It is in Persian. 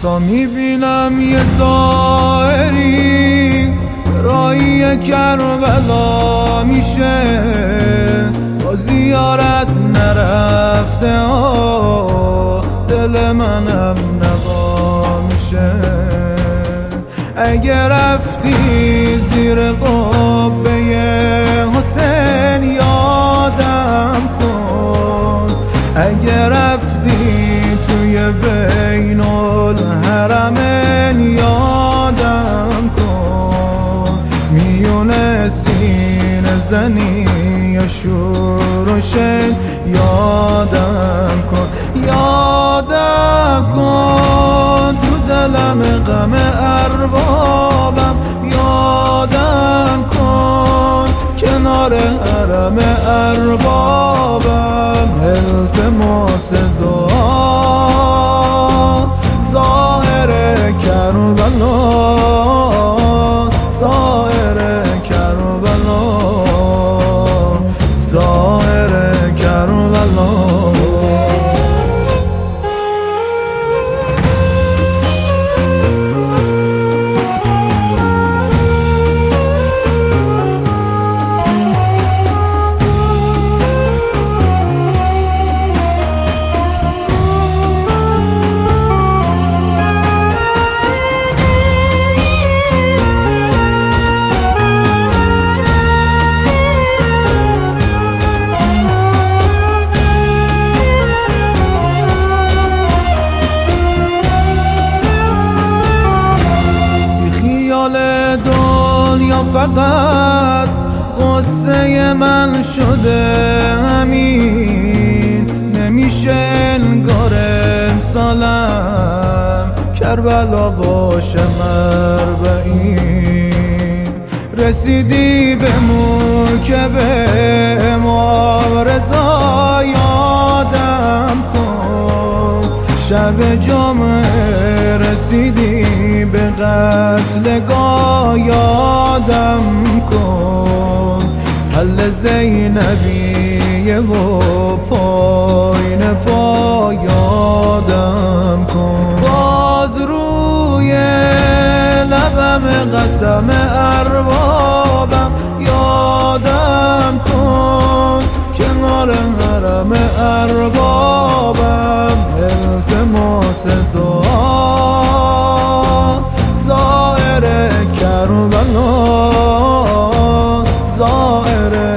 تا میبینم یه زائری راهی کربلا میشه، با زیارت نرفته دل منم نوا میشه. اگه رفتی زیر قبه حسین یادم کن، اگه رفتی توی بین الحرمین یادم کن، میونه سینه زنی یا شور و شین یادم کن، یادم کن تو دلم غم اربابم، یادم کن کنار حرم اربابم، التماس دعا ظاهر کربلا، ظاهر کربلا، ظاهر کربلا. دنیا فقط قصه من شده همین، نمیشه انگار امسالم کربلا باشه مربعین. رسیدی به موکب امام رضا یادم کن، شب جمعه رسیدی به قتلگاه یادم کن، تل زینبیه و پایین پا یادم کن، باز روی لبم قسم اربابم یادم کن، کنار حرم اربابم التماس دعا ظاهر کربلا، ظاهر